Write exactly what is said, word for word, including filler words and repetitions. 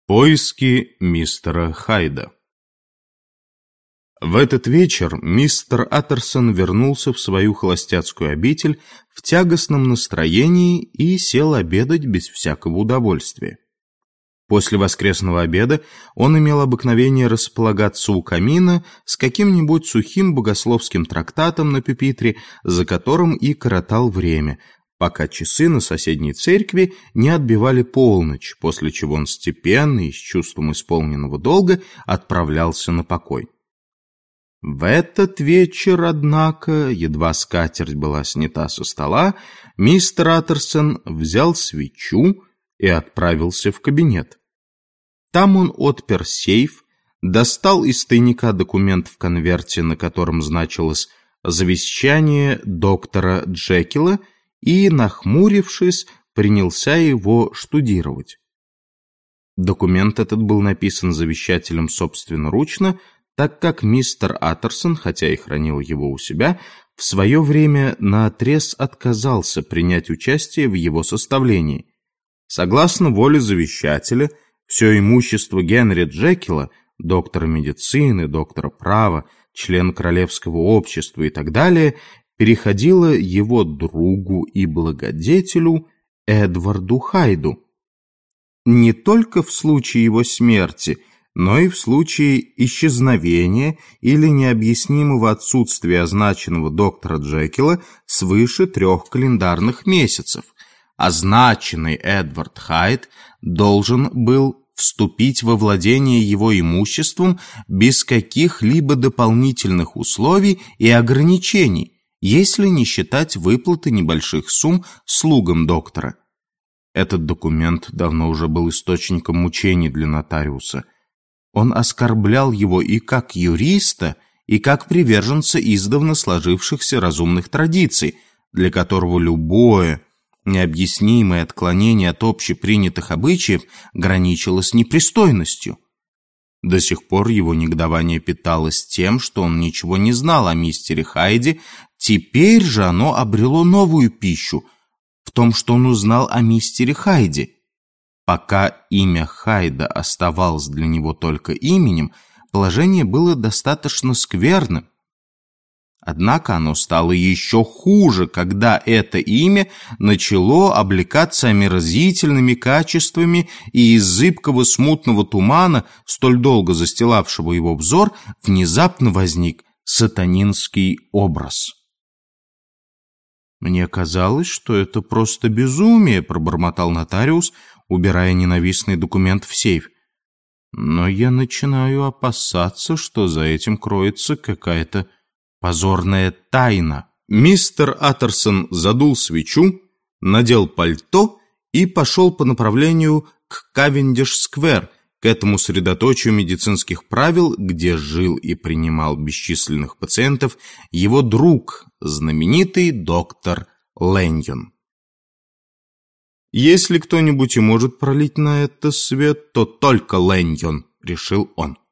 Поиски мистера Хайда. В этот вечер мистер Аттерсон вернулся в свою холостяцкую обитель в тягостном настроении и сел обедать без всякого удовольствия. После воскресного обеда он имел обыкновение располагаться у камина с каким-нибудь сухим богословским трактатом на пюпитре, за которым и коротал время, пока часы на соседней церкви не отбивали полночь, после чего он степенно и с чувством исполненного долга отправлялся на покой. В этот вечер, однако, едва скатерть была снята со стола, мистер Аттерсон взял свечу и отправился в кабинет. Там он отпер сейф, достал из тайника документ в конверте, на котором значилось «Завещание доктора Джекила», и, нахмурившись, принялся его штудировать. Документ этот был написан завещателем собственноручно, так как мистер Аттерсон, хотя и хранил его у себя, в свое время наотрез отказался принять участие в его составлении. Согласно воле завещателя, все имущество Генри Джекила, доктора медицины, доктора права, члена Королевского общества и так далее, переходило его другу и благодетелю Эдварду Хайду. Не только в случае его смерти, но и в случае исчезновения или необъяснимого отсутствия означенного доктора Джекила свыше трех календарных месяцев. Означенный Эдвард Хайд должен был вступить во владение его имуществом без каких-либо дополнительных условий и ограничений, если не считать выплаты небольших сумм слугам доктора. Этот документ давно уже был источником мучений для нотариуса. Он оскорблял его и как юриста, и как приверженца издавна сложившихся разумных традиций, для которого любое необъяснимое отклонение от общепринятых обычаев граничило с непристойностью. До сих пор его негодование питалось тем, что он ничего не знал о мистере Хайде, теперь же оно обрело новую пищу в том, что он узнал о мистере Хайде. Пока имя Хайда оставалось для него только именем, положение было достаточно скверным. Однако оно стало еще хуже, когда это имя начало облекаться омерзительными качествами, и из зыбкого смутного тумана, столь долго застилавшего его взор, внезапно возник сатанинский образ. «Мне казалось, что это просто безумие», — пробормотал нотариус, убирая ненавистный документ в сейф. «Но я начинаю опасаться, что за этим кроется какая-то позорная тайна». Мистер Аттерсон задул свечу, надел пальто и пошел по направлению к Кавендиш-сквер, к этому средоточию медицинских правил, где жил и принимал бесчисленных пациентов его друг, знаменитый доктор Лэньон. «Если кто-нибудь и может пролить на это свет, то только Лэньон», — решил он.